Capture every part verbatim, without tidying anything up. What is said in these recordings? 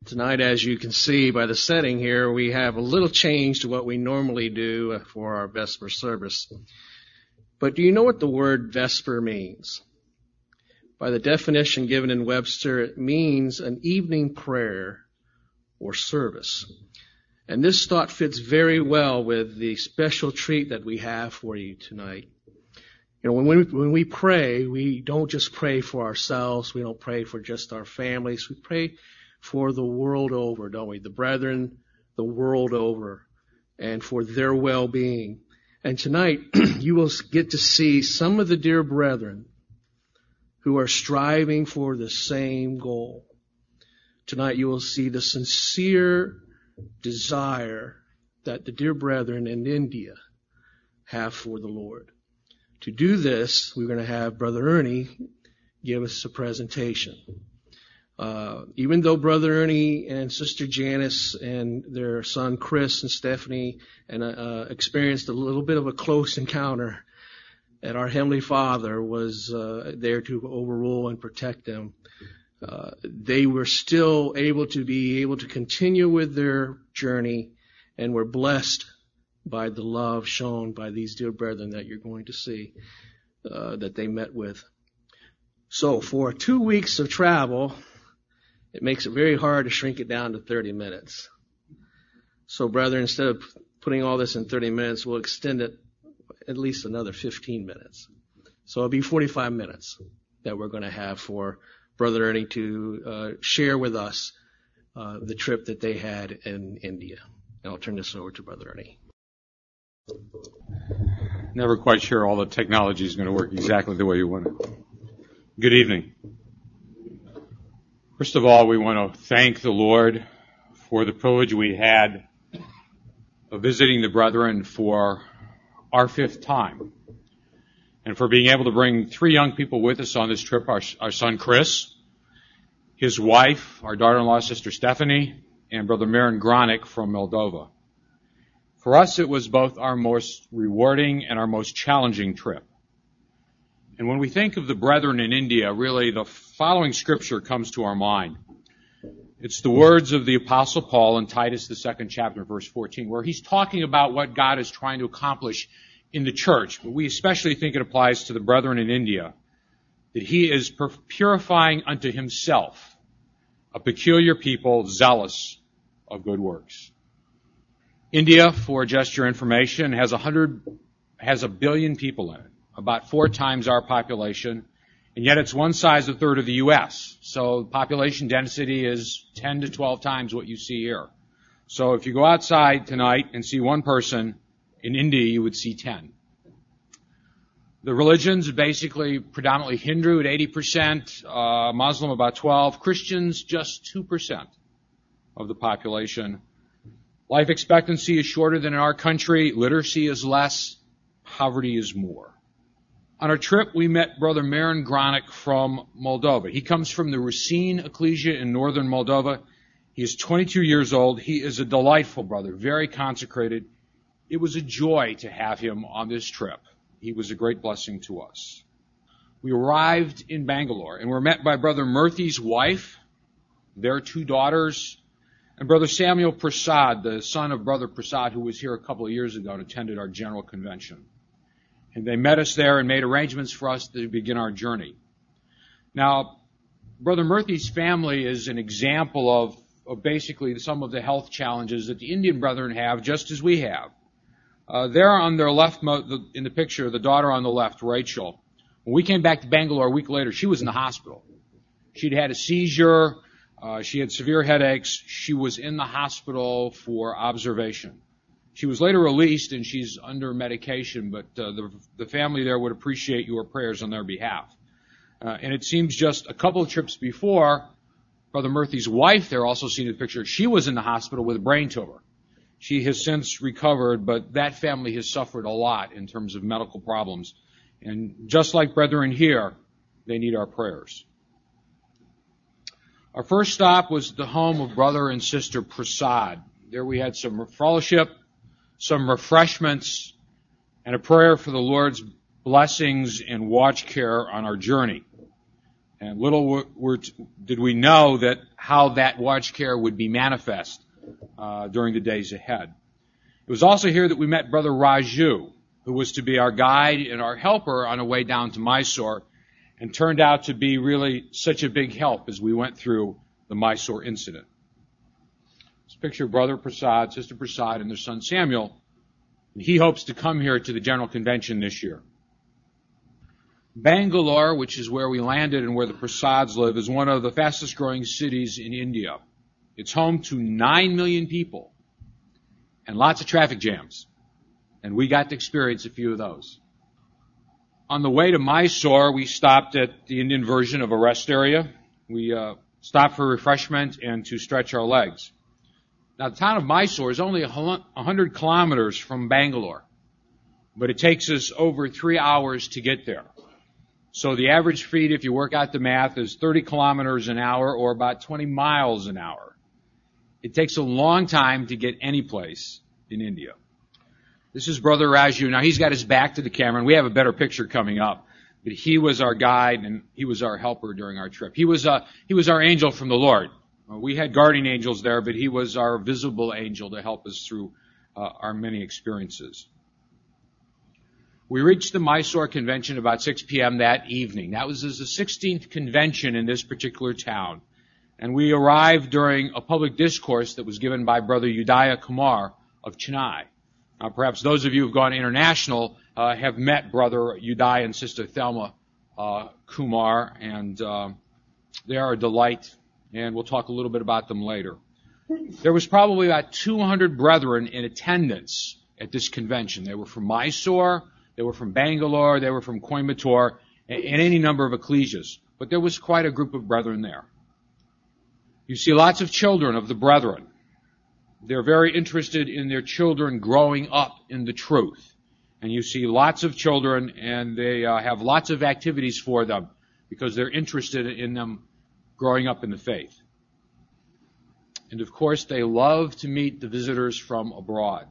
Tonight, as you can see by the setting here, we have a little change to what we normally do for our Vesper service. But do you know what the word Vesper means? By the definition given in Webster, it means an evening prayer or service. And this thought fits very well with the special treat that we have for you tonight. You know, when we, when we pray, we don't just pray for ourselves. We don't pray for just our families. We pray for the world over, don't we? The brethren, the world over, and for their well-being. And tonight, you will get to see some of the dear brethren who are striving for the same goal. Tonight, you will see the sincere desire that the dear brethren in India have for the Lord. To do this, we're going to have Brother Ernie give us a presentation. Uh, even though Brother Ernie and Sister Janice and their son Chris and Stephanie and uh, experienced a little bit of a close encounter, and our Heavenly Father was uh, there to overrule and protect them, uh, they were still able to be able to continue with their journey, and were blessed by the love shown by these dear brethren that you're going to see uh, that they met with. So for two weeks of travel, it makes it very hard to shrink it down to thirty minutes. So, brethren, instead of putting all this in thirty minutes, we'll extend it at least another fifteen minutes. So it'll be forty-five minutes that we're going to have for Brother Ernie to uh, share with us uh, the trip that they had in India. And I'll turn this over to Brother Ernie. Never quite sure all the technology is going to work exactly the way you want it. Good evening. First of all, we want to thank the Lord for the privilege we had of visiting the brethren for our fifth time, and for being able to bring three young people with us on this trip, our, our son Chris, his wife, our daughter-in-law, Sister Stephanie, and Brother Marin Gronick from Moldova. For us, it was both our most rewarding and our most challenging trip. And when we think of the brethren in India, really the following scripture comes to our mind. It's the words of the Apostle Paul in Titus, the second chapter, verse fourteen, where he's talking about what God is trying to accomplish in the church. But we especially think it applies to the brethren in India, that he is purifying unto himself a peculiar people zealous of good works. India, for just your information, has a hundred, has a billion people in it, about four times our population, and yet it's one size a third of the U S. So population density is ten to twelve times what you see here. So if you go outside tonight and see one person, in India you would see ten. The religions are basically predominantly Hindu at eighty percent, uh, Muslim about twelve, Christians just two percent of the population. Life expectancy is shorter than in our country, literacy is less, poverty is more. On our trip, we met Brother Marin Gronick from Moldova. He comes from the Racine Ecclesia in northern Moldova. He is twenty-two years old. He is a delightful brother, very consecrated. It was a joy to have him on this trip. He was a great blessing to us. We arrived in Bangalore and were met by Brother Murthy's wife, their two daughters, and Brother Samuel Prasad, the son of Brother Prasad, who was here a couple of years ago and attended our general convention. And they met us there and made arrangements for us to begin our journey. Now, Brother Murthy's family is an example of, of basically some of the health challenges that the Indian brethren have, just as we have. Uh, there on their left, in the picture, the daughter on the left, Rachel. When we came back to Bangalore a week later, she was in the hospital. She'd had a seizure. Uh, she had severe headaches. She was in the hospital for observation. She was later released, and she's under medication, but uh, the, the family there would appreciate your prayers on their behalf. Uh, and it seems just a couple of trips before, Brother Murthy's wife there, also seen in the picture, she was in the hospital with a brain tumor. She has since recovered, but that family has suffered a lot in terms of medical problems. And just like brethren here, they need our prayers. Our first stop was the home of Brother and Sister Prasad. There we had some fellowship, some refreshments, and a prayer for the Lord's blessings and watch care on our journey. And little were, were, did we know that how that watch care would be manifest uh, during the days ahead. It was also here that we met Brother Raju, who was to be our guide and our helper on our way down to Mysore, and turned out to be really such a big help as we went through the Mysore incident. Let's picture Brother Prasad, Sister Prasad, and their son Samuel. And he hopes to come here to the General Convention this year. Bangalore, which is where we landed and where the Prasads live, is one of the fastest growing cities in India. It's home to nine million people and lots of traffic jams. And we got to experience a few of those. On the way to Mysore, we stopped at the Indian version of a rest area. We uh, stopped for refreshment and to stretch our legs. Now, the town of Mysore is only one hundred kilometers from Bangalore, but it takes us over three hours to get there. So the average speed, if you work out the math, is thirty kilometers an hour or about twenty miles an hour. It takes a long time to get any place in India. This is Brother Raju. Now, he's got his back to the camera, and we have a better picture coming up. But he was our guide, and he was our helper during our trip. He was, uh, he was our angel from the Lord. Uh, we had guardian angels there, but he was our visible angel to help us through uh, our many experiences. We reached the Mysore Convention about six p.m. that evening. That was the sixteenth convention in this particular town. And we arrived during a public discourse that was given by Brother Udaya Kumar of Chennai. Now, perhaps those of you who have gone international uh, have met Brother Udaya and Sister Thelma uh, Kumar, and uh, they are a delight, and we'll talk a little bit about them later. There was probably about two hundred brethren in attendance at this convention. They were from Mysore, they were from Bangalore, they were from Coimbatore, and any number of ecclesias. But there was quite a group of brethren there. You see lots of children of the brethren. They're very interested in their children growing up in the truth. And you see lots of children, and they uh, have lots of activities for them because they're interested in them growing up in the faith. And of course, they love to meet the visitors from abroad.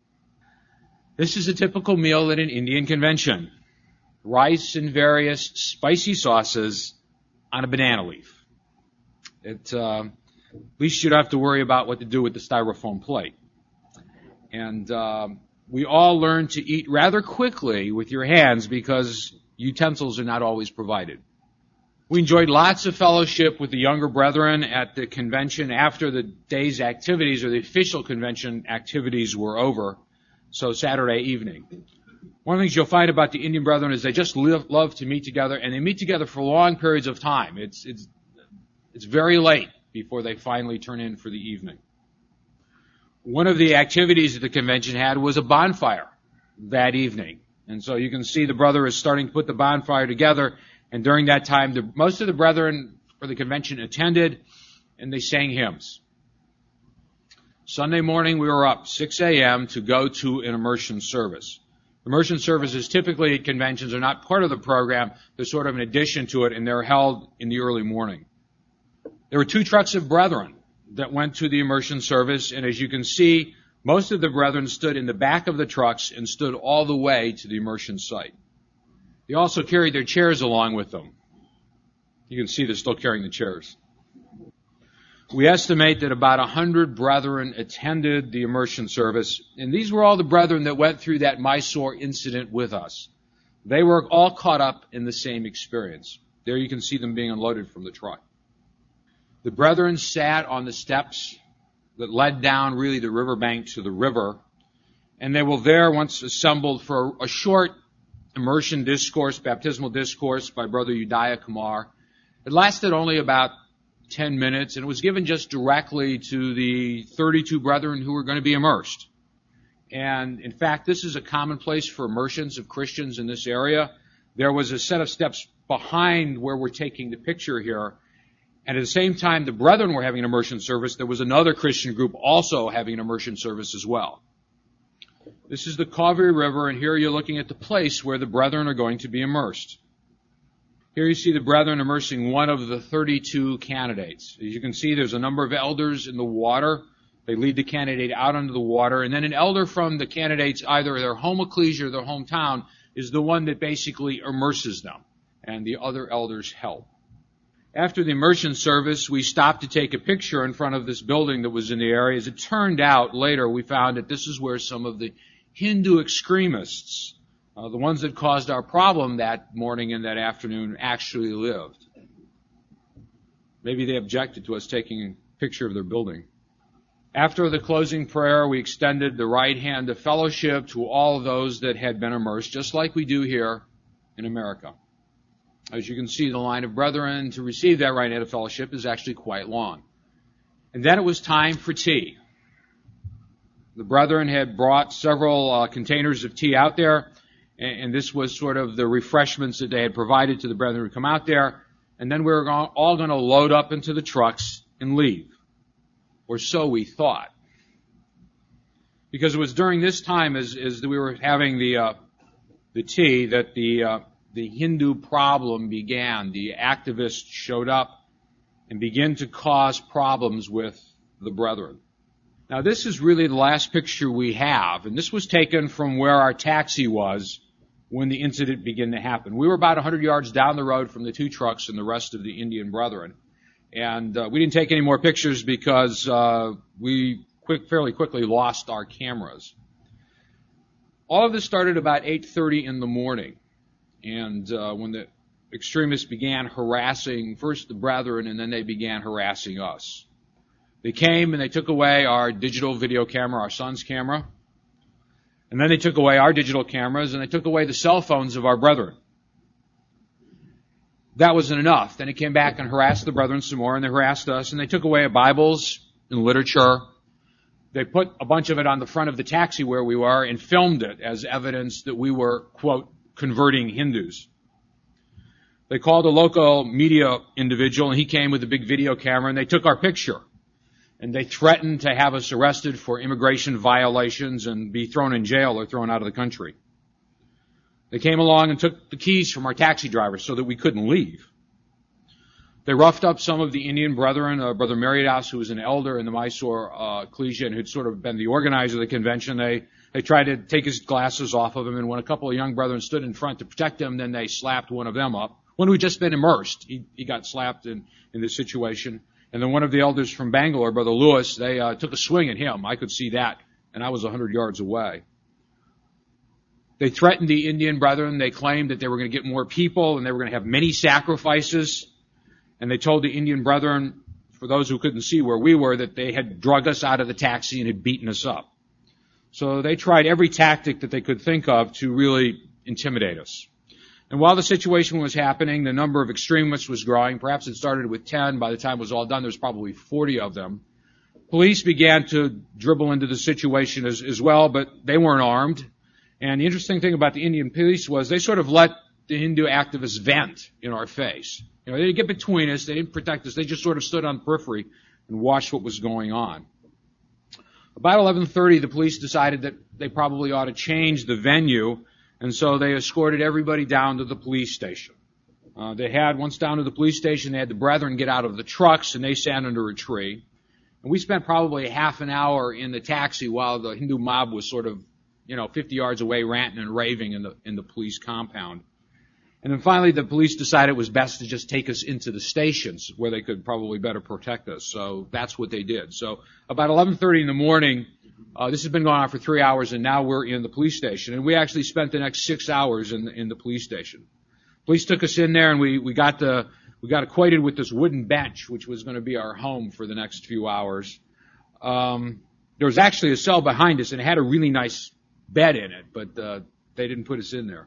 This is a typical meal at an Indian convention. Rice and various spicy sauces on a banana leaf. It, uh, at least you don't have to worry about what to do with the styrofoam plate. And uh, we all learn to eat rather quickly with your hands because utensils are not always provided. We enjoyed lots of fellowship with the younger brethren at the convention after the day's activities or the official convention activities were over. So Saturday evening. One of the things you'll find about the Indian brethren is they just live, love to meet together, and they meet together for long periods of time. It's, it's, it's very late before they finally turn in for the evening. One of the activities that the convention had was a bonfire that evening. And so you can see the brother is starting to put the bonfire together, and during that time, the, most of the brethren for the convention attended, and they sang hymns. Sunday morning, we were up six a.m. to go to an immersion service. Immersion services typically at conventions are not part of the program. They're sort of an addition to it, and they're held in the early morning. There were two trucks of brethren that went to the immersion service, and as you can see, most of the brethren stood in the back of the trucks and stood all the way to the immersion site. They also carried their chairs along with them. You can see they're still carrying the chairs. We estimate that about one hundred brethren attended the immersion service, and these were all the brethren that went through that Mysore incident with us. They were all caught up in the same experience. There you can see them being unloaded from the truck. The brethren sat on the steps that led down really the riverbank to the river, and they were there once assembled for a short immersion discourse, baptismal discourse by Brother Udaya Kumar. It lasted only about ten minutes, and it was given just directly to the thirty-two brethren who were going to be immersed. And in fact, this is a commonplace for immersions of Christians in this area. There was a set of steps behind where we're taking the picture here. And at the same time the brethren were having an immersion service, there was another Christian group also having an immersion service as well. This is the Kaveri River, and here you're looking at the place where the brethren are going to be immersed. Here you see the brethren immersing one of the thirty-two candidates. As you can see, there's a number of elders in the water. They lead the candidate out under the water, and then an elder from the candidates, either their home ecclesia or their hometown, is the one that basically immerses them, and the other elders help. After the immersion service, we stopped to take a picture in front of this building that was in the area. As it turned out, later we found that this is where some of the Hindu extremists, uh, the ones that caused our problem that morning and that afternoon, actually lived. Maybe they objected to us taking a picture of their building. After the closing prayer, we extended the right hand of fellowship to all of those that had been immersed, just like we do here in America. As you can see, the line of brethren to receive that right hand of fellowship is actually quite long. And then it was time for tea. The brethren had brought several uh, containers of tea out there, and, and this was sort of the refreshments that they had provided to the brethren who come out there. And then we were all going to load up into the trucks and leave. Or so we thought. Because it was during this time, as, as we were having the uh, the tea, that the uh, the Hindu problem began. The activists showed up and began to cause problems with the brethren. Now, this is really the last picture we have, and this was taken from where our taxi was when the incident began to happen. We were about one hundred yards down the road from the two trucks and the rest of the Indian brethren. And uh, we didn't take any more pictures because uh, we quick, fairly quickly lost our cameras. All of this started about eight thirty in the morning. And uh, when the extremists began harassing first the brethren, and then they began harassing us. They came and they took away our digital video camera, our son's camera. And then they took away our digital cameras, and they took away the cell phones of our brethren. That wasn't enough. Then he came back and harassed the brethren some more, and they harassed us, and they took away our Bibles and literature. They put a bunch of it on the front of the taxi where we were and filmed it as evidence that we were, quote, converting Hindus. They called a local media individual, and he came with a big video camera, and they took our picture. And they threatened to have us arrested for immigration violations and be thrown in jail or thrown out of the country. They came along and took the keys from our taxi driver so that we couldn't leave. They roughed up some of the Indian brethren, uh, Brother Maridas, who was an elder in the Mysore uh, Ecclesia and who'd sort of been the organizer of the convention. They they tried to take his glasses off of him, and when a couple of young brethren stood in front to protect him, then they slapped one of them up. One who had just been immersed, he, he got slapped in, in this situation. And then one of the elders from Bangalore, Brother Lewis, they uh, took a swing at him. I could see that, and I was one hundred yards away. They threatened the Indian brethren. They claimed that they were going to get more people and they were going to have many sacrifices. And they told the Indian brethren, for those who couldn't see where we were, that they had drug us out of the taxi and had beaten us up. So they tried every tactic that they could think of to really intimidate us. And while the situation was happening, the number of extremists was growing. Perhaps it started with ten. By the time it was all done, there was probably forty of them. Police began to dribble into the situation as, as well, but they weren't armed. And the interesting thing about the Indian police was they sort of let the Hindu activists vent in our face. You know, they didn't get between us. They didn't protect us. They just sort of stood on the periphery and watched what was going on. About eleven thirty, the police decided that they probably ought to change the venue, and so they escorted everybody down to the police station. Uh, they had, once down to the police station, they had the brethren get out of the trucks, and they sat under a tree. And we spent probably half an hour in the taxi while the Hindu mob was sort of, you know, fifty yards away ranting and raving in the in the police compound. And then finally the police decided it was best to just take us into the stations where they could probably better protect us. So that's what they did. So about eleven thirty in the morning, uh, this has been going on for three hours, and now we're in the police station. And we actually spent the next six hours in the, in the police station. Police took us in there, and we, we got the, we got acquainted with this wooden bench, which was going to be our home for the next few hours. Um, there was actually a cell behind us, and it had a really nice bed in it, but uh, they didn't put us in there.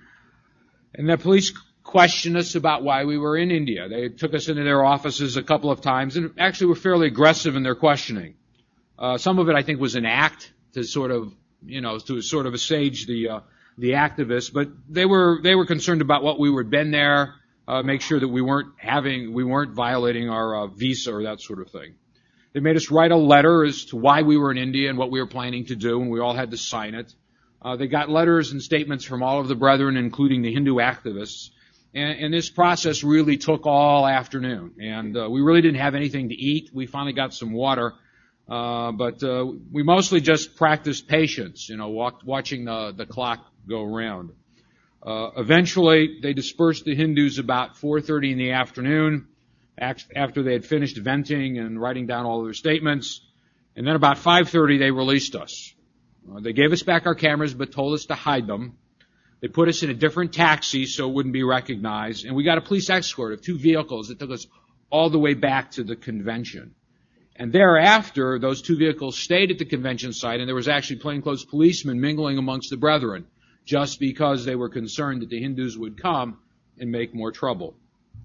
And the police questioned us about why we were in India. They took us into their offices a couple of times and actually were fairly aggressive in their questioning. Uh, some of it, I think, was an act to sort of, you know, to sort of assuage the uh, the activists, but they were they were concerned about what we had been there, uh, make sure that we weren't having we weren't violating our uh, visa or that sort of thing. They made us write a letter as to why we were in India and what we were planning to do, and we all had to sign it. Uh, they got letters and statements from all of the brethren, including the Hindu activists. And, and this process really took all afternoon. And uh, we really didn't have anything to eat. We finally got some water. Uh, but uh, we mostly just practiced patience, you know, walked, watching the, the clock go around. Uh, eventually, they dispersed the Hindus about four thirty in the afternoon. after they had finished venting and writing down all of their statements. And then about five thirty, they released us. Uh, they gave us back our cameras, but told us to hide them. They put us in a different taxi so it wouldn't be recognized. And we got a police escort of two vehicles that took us all the way back to the convention. And thereafter, those two vehicles stayed at the convention site, and there was actually plainclothes policemen mingling amongst the brethren, just because they were concerned that the Hindus would come and make more trouble.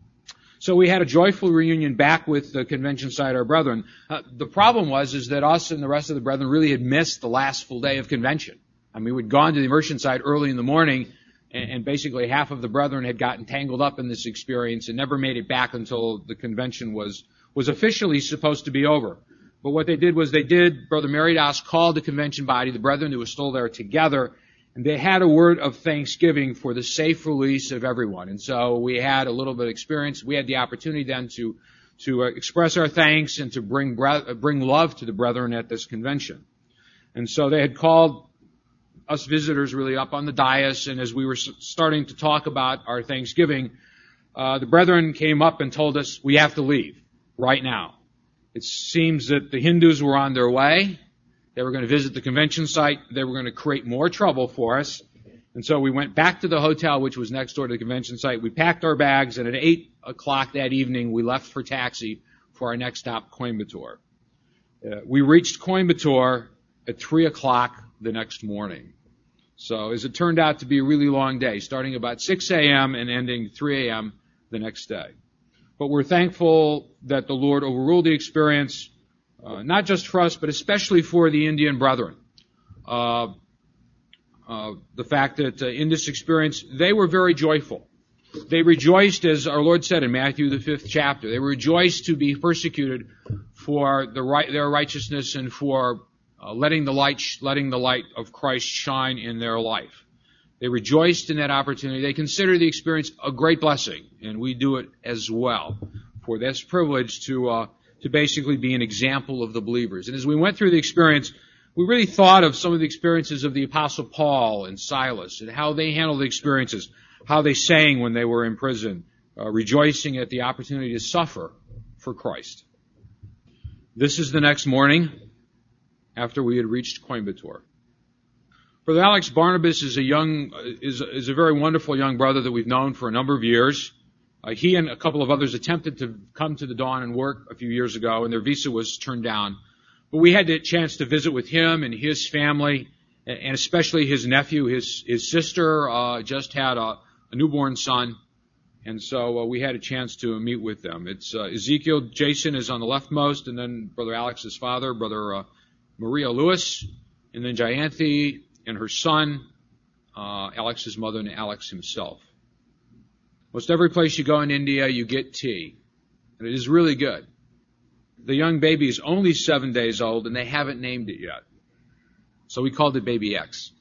So we had a joyful reunion back with the convention site, our brethren. Uh, the problem was is that us and the rest of the brethren really had missed the last full day of convention. I mean, we'd gone to the immersion site early in the morning, and, and basically half of the brethren had gotten tangled up in this experience and never made it back until the convention was was officially supposed to be over. But what they did was they did, Brother Maridas called the convention body, the brethren who were still there together, and they had a word of thanksgiving for the safe release of everyone. And so we had a little bit of experience. We had the opportunity then to to uh, express our thanks and to bring bre- bring love to the brethren at this convention. And so they had called us visitors really up on the dais, and as we were starting to talk about our Thanksgiving, uh, the brethren came up and told us, we have to leave right now. It seems that the Hindus were on their way. They were going to visit the convention site. They were going to create more trouble for us. And so we went back to the hotel, which was next door to the convention site. We packed our bags, and at eight o'clock that evening, we left for taxi for our next stop, Coimbatore. Uh, we reached Coimbatore at three o'clock the next morning. So as it turned out to be a really long day, starting about six a.m. and ending three a.m. the next day. But we're thankful that the Lord overruled the experience, uh, not just for us, but especially for the Indian brethren. Uh, uh, the fact that uh, in this experience, they were very joyful. They rejoiced, as our Lord said in Matthew, the fifth chapter. They rejoiced to be persecuted for the right, their righteousness and for uh, letting the light, letting the light of Christ shine in their life. They rejoiced in that opportunity. They consider the experience a great blessing, and we do it as well for this privilege to uh, to basically be an example of the believers. And as we went through the experience, we really thought of some of the experiences of the Apostle Paul and Silas and how they handled the experiences, how they sang when they were in prison, uh, rejoicing at the opportunity to suffer for Christ. This is the next morning after we had reached Coimbatore. Brother Alex Barnabas is a young, is, is a very wonderful young brother that we've known for a number of years. Uh, he and a couple of others attempted to come to the Dawn and work a few years ago, and their visa was turned down. But we had the chance to visit with him and his family, and especially his nephew. His his sister uh, just had a, a newborn son, and so uh, we had a chance to meet with them. It's uh, Ezekiel Jason is on the leftmost, and then Brother Alex's father, Brother uh, Maria Lewis, and then Jayanthi and her son, uh, Alex's mother, and Alex himself. Most every place you go in India, you get tea, and it is really good. The young baby is only seven days old, and they haven't named it yet. So we called it Baby X.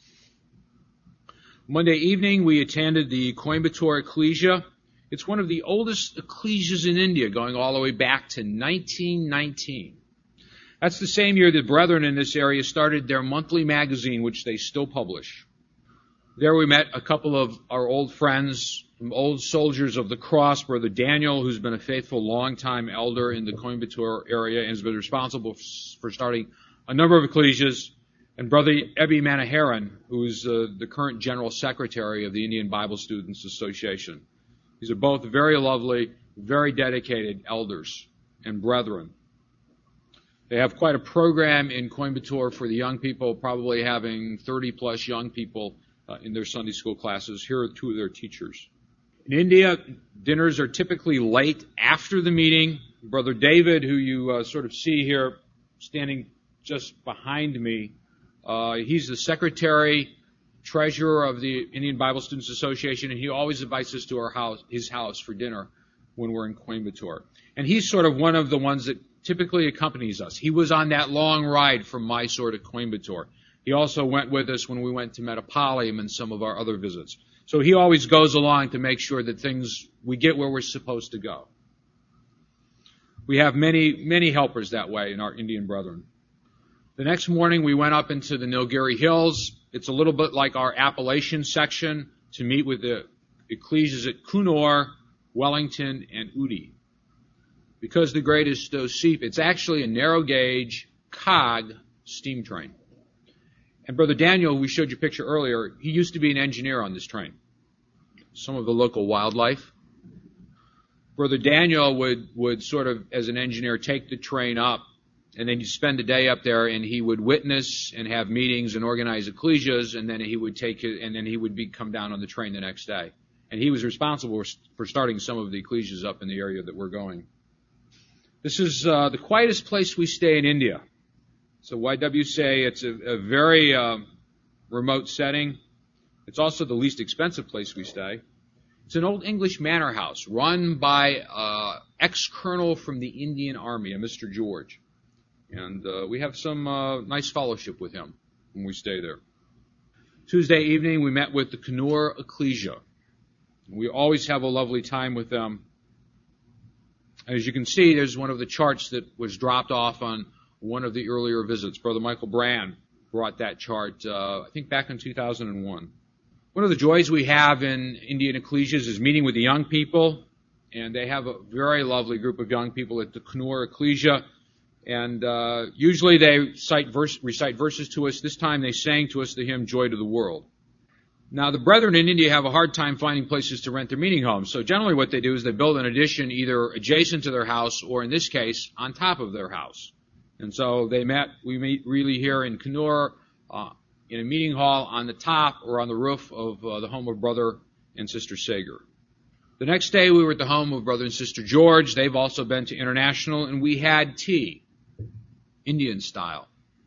Monday evening, we attended the Coimbatore Ecclesia. It's one of the oldest ecclesias in India, going all the way back to nineteen nineteen. That's the same year the brethren in this area started their monthly magazine, which they still publish. There we met a couple of our old friends, old soldiers of the cross, Brother Daniel, who's been a faithful long-time elder in the Coimbatore area and has been responsible for starting a number of ecclesias, and Brother Ebby Manoharan, who's uh, the current General Secretary of the Indian Bible Students Association. These are both very lovely, very dedicated elders and brethren. They have quite a program in Coimbatore for the young people, probably having thirty plus young people uh, in their Sunday school classes. Here are two of their teachers. In India, dinners are typically late after the meeting. Brother David, who you uh, sort of see here standing just behind me, uh, he's the secretary, treasurer of the Indian Bible Students Association, and he always invites us to our house, his house for dinner when we're in Coimbatore. And he's sort of one of the ones that typically accompanies us. He was on that long ride from Mysore to Coimbatore. He also went with us when we went to Metapalayam and some of our other visits. So he always goes along to make sure that things, we get where we're supposed to go. We have many, many helpers that way in our Indian brethren. The next morning we went up into the Nilgiri Hills. It's a little bit like our Appalachian section to meet with the ecclesias at Coonoor, Wellington, and Uti. because the greatest uh, seep, it's actually a narrow gauge cog steam train. And Brother Daniel, we showed you a picture earlier, he used to be an engineer on this train. Some of the local wildlife. Brother Daniel would, would sort of, as an engineer, take the train up, and then he'd spend the day up there, and he would witness and have meetings and organize ecclesias, and then he would take it, and then he would be, come down on the train the next day. And he was responsible for starting some of the ecclesias up in the area that we're going. This is uh, the quietest place we stay in India. So Y W C A, it's a, a very uh, remote setting. It's also the least expensive place we stay. It's an old English manor house run by uh, ex-colonel from the Indian Army, a Mister George. And uh, we have some uh, nice fellowship with him when we stay there. Tuesday evening, we met with the Kannur Ecclesia. We always have a lovely time with them. As you can see, there's one of the charts that was dropped off on one of the earlier visits. Brother Michael Brand brought that chart, uh, I think, back in two thousand one. One of the joys we have in Indian ecclesias is meeting with the young people, and they have a very lovely group of young people at the Kannur Ecclesia, and uh, usually they cite verse, recite verses to us. This time they sang to us the hymn, Joy to the World. Now, the brethren in India have a hard time finding places to rent their meeting homes, so generally what they do is they build an addition either adjacent to their house or, in this case, on top of their house. And so they met, we meet really here in Kannur, uh, in a meeting hall on the top or on the roof of uh, the home of Brother and Sister Sager. The next day we were at the home of Brother and Sister George. They've also been to International, and we had tea, Indian style,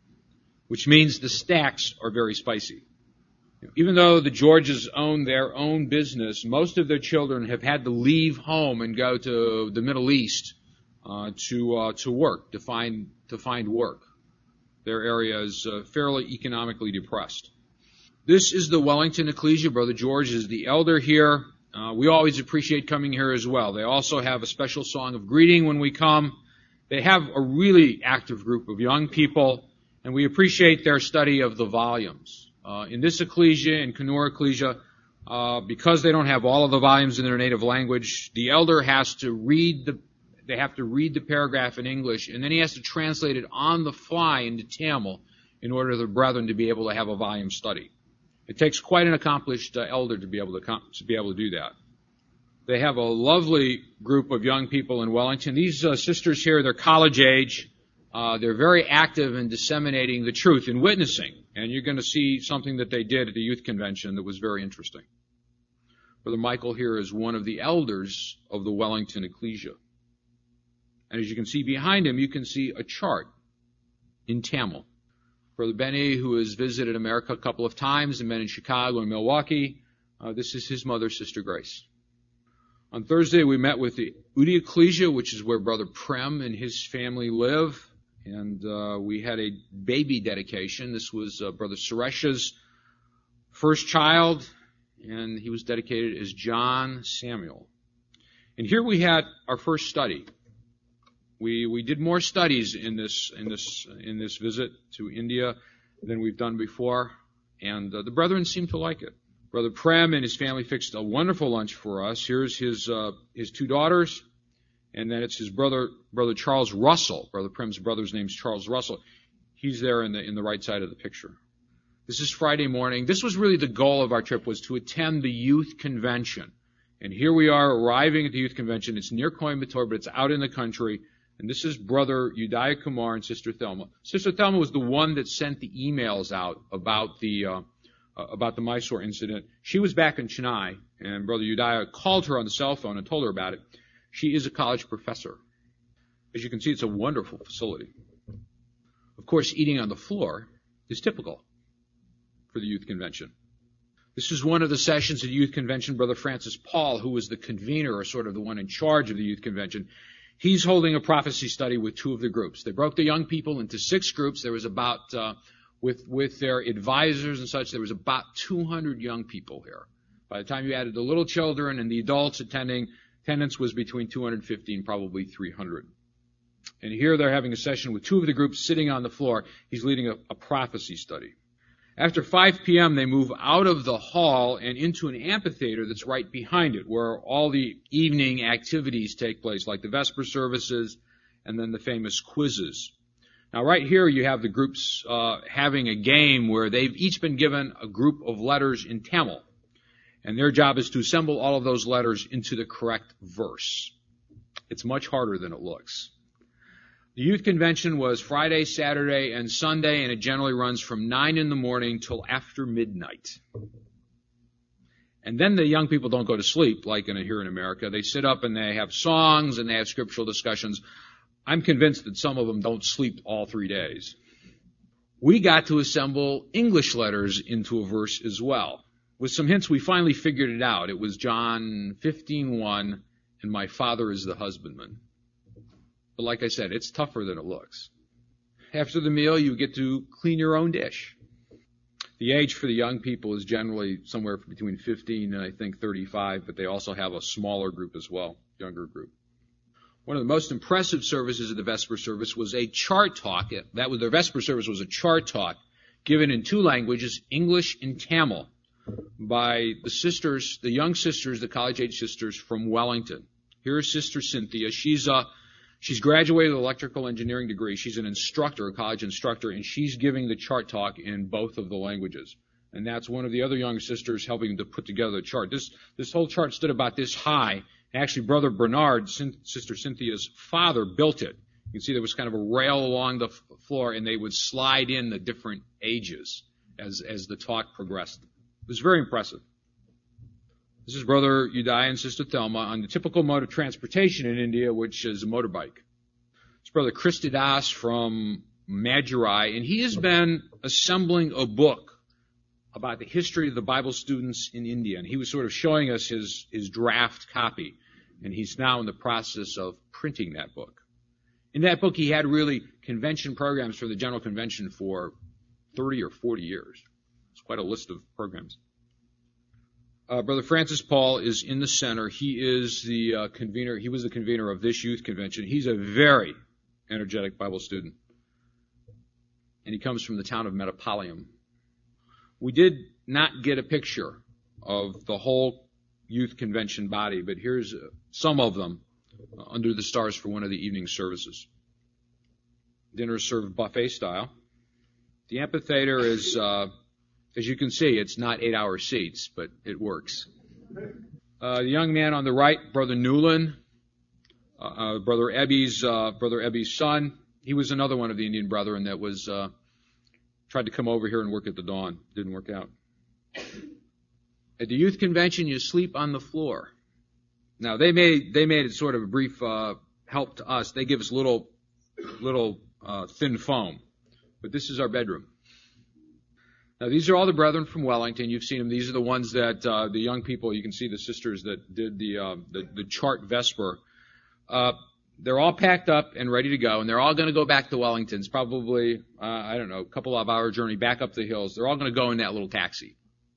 which means the stacks are very spicy. Even though the Georges own their own business, most of their children have had to leave home and go to the Middle East uh, to uh, to work, to find to find work. Their area is uh, fairly economically depressed. This is the Wellington Ecclesia. Brother George is the elder here. Uh, we always appreciate coming here as well. They also have a special song of greeting when we come. They have a really active group of young people, and we appreciate their study of the volumes. Uh, in this ecclesia, in Kannur Ecclesia, uh, because they don't have all of the volumes in their native language, the elder has to read the, they have to read the paragraph in English, and then he has to translate it on the fly into Tamil in order for the brethren to be able to have a volume study. It takes quite an accomplished uh, elder to be able to, com- to be able to do that. They have a lovely group of young people in Wellington. These uh, sisters here, they're college age. Uh, they're very active in disseminating the truth, in witnessing. And you're going to see something that they did at the youth convention that was very interesting. Brother Michael here is one of the elders of the Wellington Ecclesia. And as you can see behind him, you can see a chart in Tamil. Brother Benny, who has visited America a couple of times and been in Chicago and Milwaukee, uh, this is his mother, Sister Grace. On Thursday, we met with the Udi Ecclesia, which is where Brother Prem and his family live. And uh, we had a baby dedication. This was uh, Brother Suresh's first child, and he was dedicated as John Samuel. And here we had our first study. We we did more studies in this in this in this visit to India than we've done before, and uh, the brethren seemed to like it. Brother Prem and his family fixed a wonderful lunch for us. Here's his uh, his two daughters. And then it's his brother, Brother Charles Russell. Brother Prim's brother's name's Charles Russell. He's there in the in the right side of the picture. This is Friday morning. This was really the goal of our trip, was to attend the youth convention. And here we are arriving at the youth convention. It's near Coimbatore, but it's out in the country. And this is Brother Udaya Kumar and Sister Thelma. Sister Thelma was the one that sent the emails out about the uh, about the Mysore incident. She was back in Chennai, and Brother Udaya called her on the cell phone and told her about it. She is a college professor. As you can see, it's a wonderful facility. Of course, eating on the floor is typical for the youth convention. This is one of the sessions at the youth convention. Brother Francis Paul, who was the convener, or sort of the one in charge of the youth convention, he's holding a prophecy study with two of the groups. They broke the young people into six groups. There was about, uh, with, with their advisors and such, there was about two hundred young people here. By the time you added the little children and the adults attending, attendance was between two hundred fifty and probably three hundred. And here they're having a session with two of the groups sitting on the floor. He's leading a, a prophecy study. After five p.m., they move out of the hall and into an amphitheater that's right behind it, where all the evening activities take place, like the Vesper services and then the famous quizzes. Now, right here you have the groups uh, having a game where they've each been given a group of letters in Tamil, and their job is to assemble all of those letters into the correct verse. It's much harder than it looks. The youth convention was Friday, Saturday, and Sunday, and it generally runs from nine in the morning till after midnight. And then the young people don't go to sleep like in here in America. They sit up and they have songs and they have scriptural discussions. I'm convinced that some of them don't sleep all three days. We got to assemble English letters into a verse as well. With some hints, we finally figured it out. It was John fifteen one, and my Father is the husbandman. But like I said, it's tougher than it looks. After the meal, you get to clean your own dish. The age for the young people is generally somewhere between fifteen and I think thirty-five, but they also have a smaller group as well, younger group. One of the most impressive services of the Vesper service was a chart talk. That was, the Vesper service was a chart talk given in two languages, English and Tamil, by the sisters, the young sisters, the college-age sisters from Wellington. Here is Sister Cynthia. She's a She's graduated with an electrical engineering degree. She's an instructor, a college instructor, and she's giving the chart talk in both of the languages. And that's one of the other young sisters helping to put together the chart. This this whole chart stood about this high. And actually, Brother Bernard, Sister Cynthia's father, built it. You can see there was kind of a rail along the floor, and they would slide in the different ages as, as the talk progressed. It was very impressive. This is Brother Uday and Sister Thelma on the typical mode of transportation in India, which is a motorbike. It's Brother Christidas from Madurai, and he has been assembling a book about the history of the Bible students in India. And he was sort of showing us his, his draft copy, and he's now in the process of printing that book. In that book, he had really convention programs for the General Convention for thirty or forty years. It's quite a list of programs. Uh, Brother Francis Paul is in the center. He is the uh, convener. He was the convener of this youth convention. He's a very energetic Bible student, and he comes from the town of Metapalium. We did not get a picture of the whole youth convention body, but here's uh, some of them uh, under the stars for one of the evening services. Dinner is served buffet style. The amphitheater is... Uh, As you can see, it's not eight-hour seats, but it works. Uh, the young man on the right, Brother Newland, uh, uh, Brother Ebby's, uh, Brother Ebby's son, he was another one of the Indian brethren that was uh, tried to come over here and work at the dawn. Didn't work out. At the youth convention, you sleep on the floor. Now they made they made it sort of a brief uh, help to us. They give us little little uh, thin foam, but this is our bedroom. Now, these are all the brethren from Wellington. You've seen them. These are the ones that, uh, the young people, you can see the sisters that did the, uh, the, the chart Vesper. Uh, they're all packed up and ready to go, and they're all going to go back to Wellington. It's probably, uh, I don't know, a couple of hour journey back up the hills. They're all going to go in that little taxi.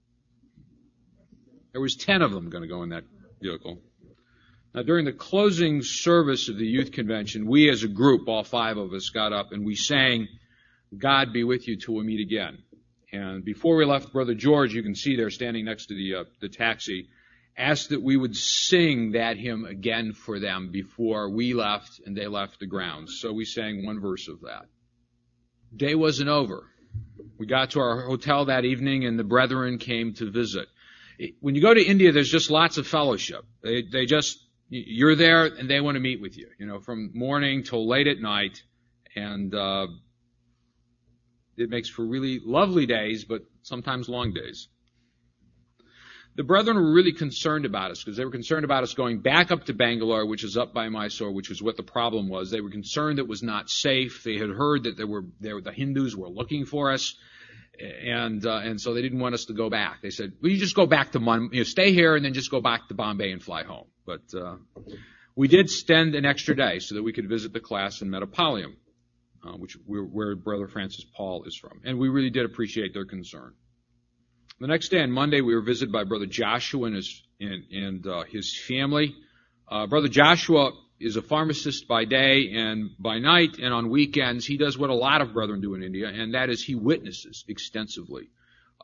There was ten of them going to go in that vehicle. Now, during the closing service of the youth convention, we as a group, all five of us, got up and we sang, "God be with you till we meet again." And before we left, Brother George, you can see there standing next to the uh, the taxi, asked that we would sing that hymn again for them before we left and they left the grounds. So we sang one verse of that. Day wasn't over. We got to our hotel that evening and the brethren came to visit. When you go to India, there's just lots of fellowship. They, they just, you're there and they want to meet with you, you know, from morning till late at night. And, uh, it makes for really lovely days, but sometimes long days. The brethren were really concerned about us because they were concerned about us going back up to Bangalore, which is up by Mysore, which is what the problem was. They were concerned it was not safe. They had heard that there were, there, the Hindus were looking for us, and uh, and so they didn't want us to go back. They said, "Well, you just go back to Mon- you know, stay here and then just go back to Bombay and fly home." But uh, we did spend an extra day so that we could visit the class in Metapalium. Uh, which where Brother Francis Paul is from. And we really did appreciate their concern. The next day, on Monday, we were visited by Brother Joshua and his, and, and, uh, his family. Uh, Brother Joshua is a pharmacist by day and by night, and on weekends, he does what a lot of brethren do in India, and that is he witnesses extensively.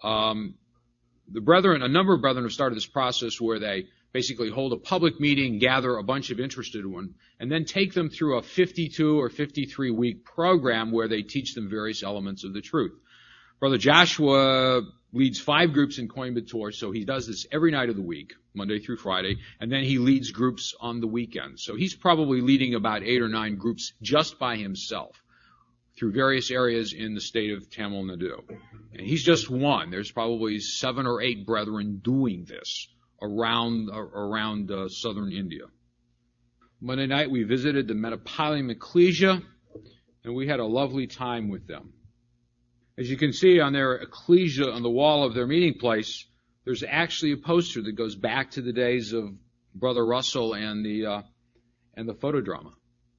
Um, the brethren, a number of brethren have started this process where they basically hold a public meeting, gather a bunch of interested ones, and then take them through a fifty-two or fifty-three week program where they teach them various elements of the truth. Brother Joshua leads five groups in Coimbatore, so he does this every night of the week, Monday through Friday, and then he leads groups on the weekends. So he's probably leading about eight or nine groups just by himself through various areas in the state of Tamil Nadu. And he's just one. There's probably seven or eight brethren doing this around uh, around uh, southern India. Monday night we visited the Metropolitan Ecclesia, and we had a lovely time with them. As you can see on their ecclesia, on the wall of their meeting place, there's actually a poster that goes back to the days of Brother Russell and the uh, and the photodrama.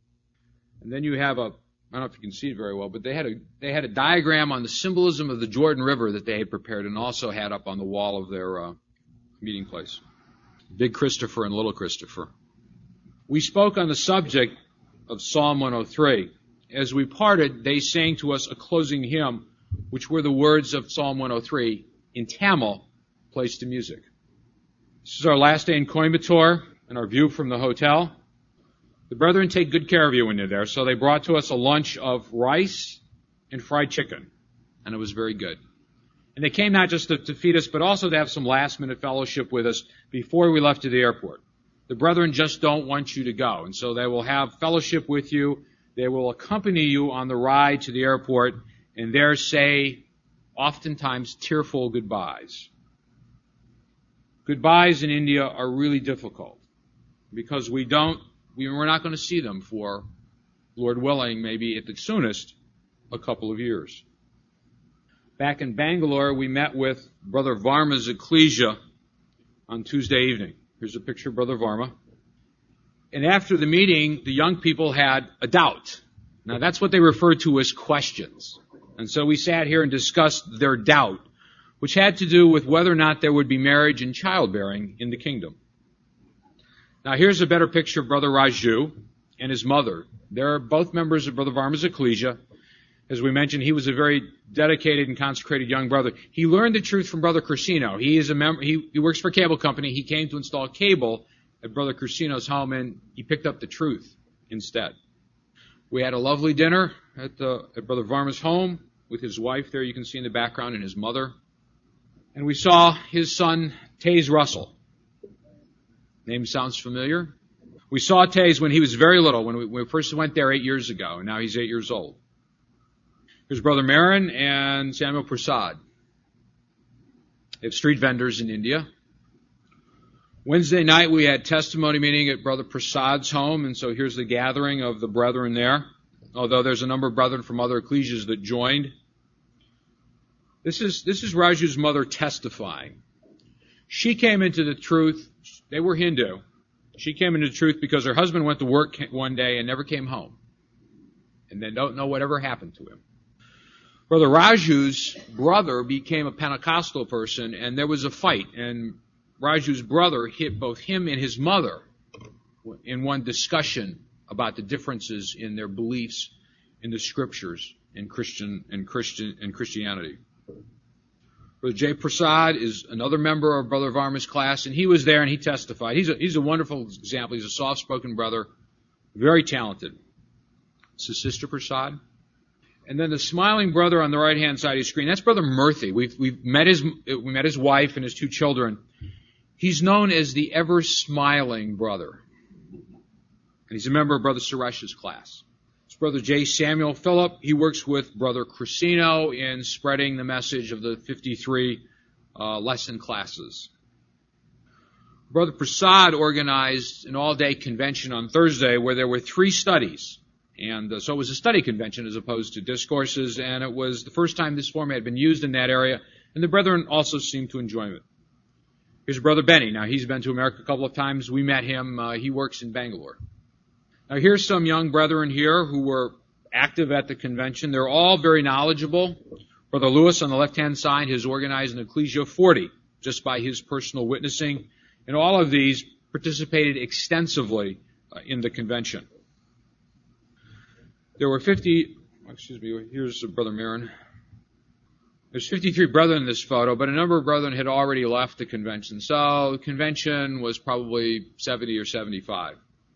And then you have a, I don't know if you can see it very well, but they had a they had a diagram on the symbolism of the Jordan River that they had prepared and also had up on the wall of their uh, meeting place. Big Christopher and Little Christopher. We spoke on the subject of Psalm one oh three. As we parted, they sang to us a closing hymn, which were the words of Psalm one oh three in Tamil, placed to music. This is our last day in Coimbatore and our view from the hotel. The brethren take good care of you when you're there, so they brought to us a lunch of rice and fried chicken, and it was very good. And they came not just to, to feed us, but also to have some last-minute fellowship with us before we left to the airport. The brethren just don't want you to go, and so they will have fellowship with you. They will accompany you on the ride to the airport, and there say, oftentimes, tearful goodbyes. Goodbyes in India are really difficult because we don't, we, we're not going to see them for, Lord willing, maybe at the soonest, a couple of years. Back in Bangalore, we met with Brother Varma's ecclesia on Tuesday evening. Here's a picture of Brother Varma. And after the meeting, the young people had a doubt. Now, that's what they refer to as questions. And so we sat here and discussed their doubt, which had to do with whether or not there would be marriage and childbearing in the kingdom. Now, here's a better picture of Brother Raju and his mother. They're both members of Brother Varma's ecclesia. As we mentioned, he was a very dedicated and consecrated young brother. He learned the truth from Brother Crisino. He is a member. He, he works for a cable company. He came to install cable at Brother Crisino's home, and he picked up the truth instead. We had a lovely dinner at, the, at Brother Varma's home with his wife there, you can see in the background, and his mother. And we saw his son, Taze Russell. Name sounds familiar. We saw Taze when he was very little, when we, when we first went there eight years ago, and now he's eight years old. Here's Brother Marin and Samuel Prasad. They have street vendors in India. Wednesday night we had testimony meeting at Brother Prasad's home, and so here's the gathering of the brethren there, although there's a number of brethren from other ecclesias that joined. This is, this is Raju's mother testifying. She came into the truth, they were Hindu. She came into the truth because her husband went to work one day and never came home. And they don't know whatever happened to him. Brother Raju's brother became a Pentecostal person, and there was a fight, and Raju's brother hit both him and his mother in one discussion about the differences in their beliefs in the scriptures in Christian and Christian and Christianity. Brother Jay Prasad is another member of Brother Varma's class, and he was there and he testified. He's a, he's a wonderful example. He's a soft-spoken brother, very talented. This is Sister Prasad. And then the smiling brother on the right-hand side of the screen, that's Brother Murthy. We've, we've met his, we met his wife and his two children. He's known as the ever-smiling brother. And he's a member of Brother Suresh's class. It's Brother J. Samuel Phillip. He works with Brother Crisino in spreading the message of the fifty-three uh, lesson classes. Brother Prasad organized an all-day convention on Thursday where there were three studies. And uh, so it was a study convention as opposed to discourses, and it was the first time this format had been used in that area, and the brethren also seemed to enjoy it. Here's Brother Benny. Now, he's been to America a couple of times. We met him. Uh, he works in Bangalore. Now, here's some young brethren here who were active at the convention. They're all very knowledgeable. Brother Lewis on the left-hand side has organized an Ecclesia of forty just by his personal witnessing, and all of these participated extensively uh, in the convention. There were fifty, excuse me, here's Brother Marin. There's fifty-three brethren in this photo, but a number of brethren had already left the convention. So the convention was probably seventy or seventy-five.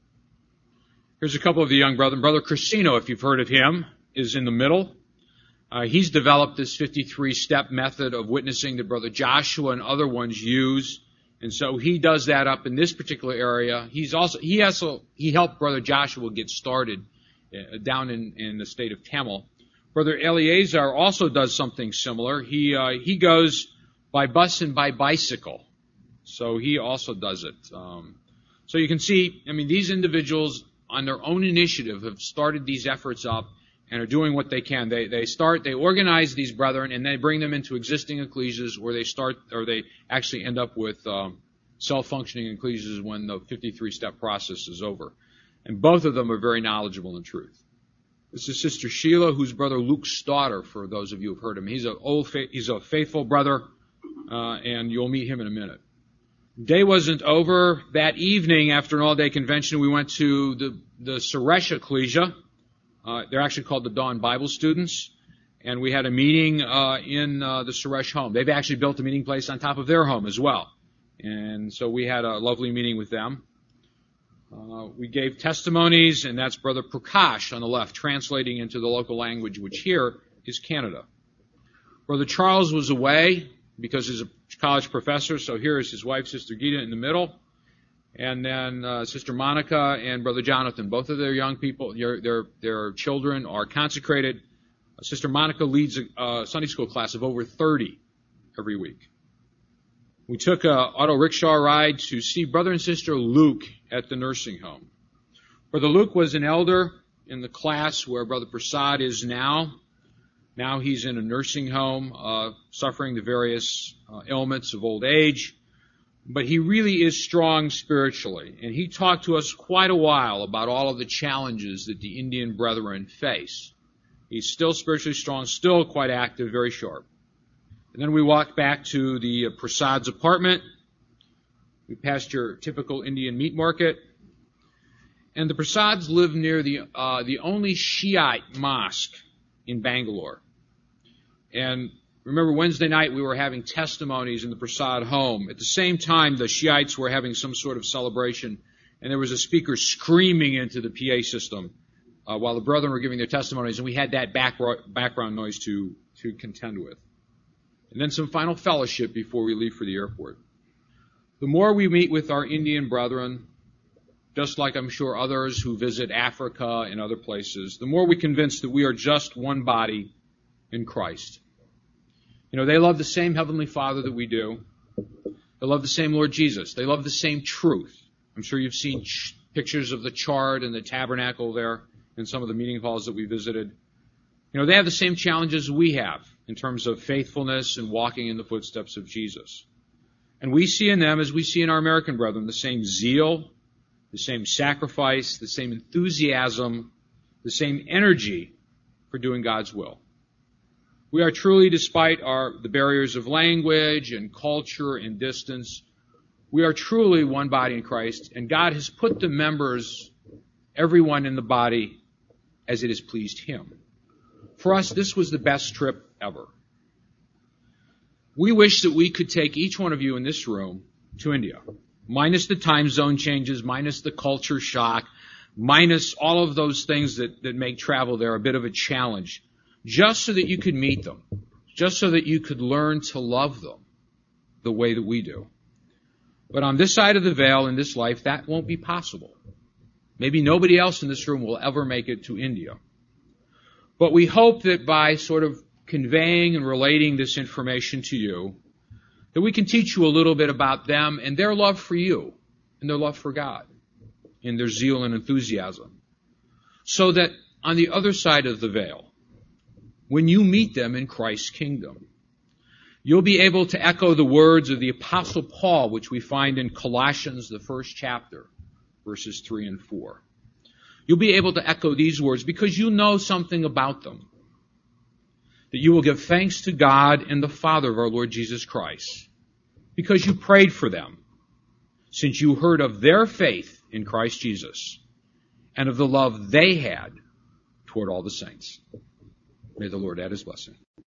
Here's a couple of the young brethren. Brother Crisino, if you've heard of him, is in the middle. Uh, he's developed this fifty-three step method of witnessing that Brother Joshua and other ones use. And so he does that up in this particular area. He's also, he also, he helped Brother Joshua get started uh, down in, in the state of Tamil. Brother Eleazar also does something similar. He, uh, he goes by bus and by bicycle. So he also does it. Um, so you can see, I mean, these individuals on their own initiative have started these efforts up and are doing what they can. They they start, they organize these brethren, and they bring them into existing ecclesias, where they start, or they actually end up with um, self-functioning ecclesias when the fifty-three step process is over. And both of them are very knowledgeable in truth. This is Sister Sheila, who's Brother Luke Stauder, for those of you who've heard him. He's a old, he's a faithful brother, uh, and you'll meet him in a minute. Day wasn't over. That evening, after an all-day convention, we went to the the Suresh Ecclesia. Uh, they're actually called the Dawn Bible Students. And we had a meeting uh, in uh, the Suresh home. They've actually built a meeting place on top of their home as well. And so we had a lovely meeting with them. Uh, we gave testimonies, and that's Brother Prakash on the left, translating into the local language, which here is Canada. Brother Charles was away because he's a college professor, so here is his wife, Sister Gita, in the middle. And then uh, Sister Monica and Brother Jonathan, both of their young people, their, their, their children are consecrated. Uh, Sister Monica leads a uh, Sunday school class of over thirty every week. We took an auto rickshaw ride to see Brother and Sister Luke at the nursing home. Brother Luke was an elder in the class where Brother Prasad is now. Now he's in a nursing home, uh, suffering the various uh, ailments of old age. But he really is strong spiritually, and he talked to us quite a while about all of the challenges that the Indian brethren face. He's still spiritually strong, still quite active, very sharp. And then we walked back to the uh, Prasad's apartment. We passed your typical Indian meat market. And the Prasads live near the uh, the only Shiite mosque in Bangalore. And remember, Wednesday night we were having testimonies in the Prasad home. At the same time, the Shiites were having some sort of celebration, and there was a speaker screaming into the P A system uh, while the brethren were giving their testimonies, and we had that back, background noise to, to contend with. And then some final fellowship before we leave for the airport. The more we meet with our Indian brethren, just like I'm sure others who visit Africa and other places, the more we're convinced that we are just one body in Christ. You know, they love the same Heavenly Father that we do. They love the same Lord Jesus. They love the same truth. I'm sure you've seen ch- pictures of the chart and the tabernacle there in some of the meeting halls that we visited. You know, they have the same challenges we have in terms of faithfulness and walking in the footsteps of Jesus. And we see in them, as we see in our American brethren, the same zeal, the same sacrifice, the same enthusiasm, the same energy for doing God's will. We are truly, despite our the barriers of language and culture and distance, we are truly one body in Christ, and God has put the members, everyone in the body, as it has pleased Him. For us, this was the best trip ever. We wish that we could take each one of you in this room to India, minus the time zone changes, minus the culture shock, minus all of those things that, that make travel there a bit of a challenge, just so that you could meet them, just so that you could learn to love them the way that we do. But on this side of the veil in this life, that won't be possible. Maybe nobody else in this room will ever make it to India. But we hope that by sort of conveying and relating this information to you, that we can teach you a little bit about them and their love for you and their love for God and their zeal and enthusiasm. So that on the other side of the veil, when you meet them in Christ's kingdom, you'll be able to echo the words of the Apostle Paul, which we find in Colossians, the first chapter, verses three and four. You'll be able to echo these words because you know something about them. That you will give thanks to God and the Father of our Lord Jesus Christ, because you prayed for them, since you heard of their faith in Christ Jesus and of the love they had toward all the saints. May the Lord add His blessing.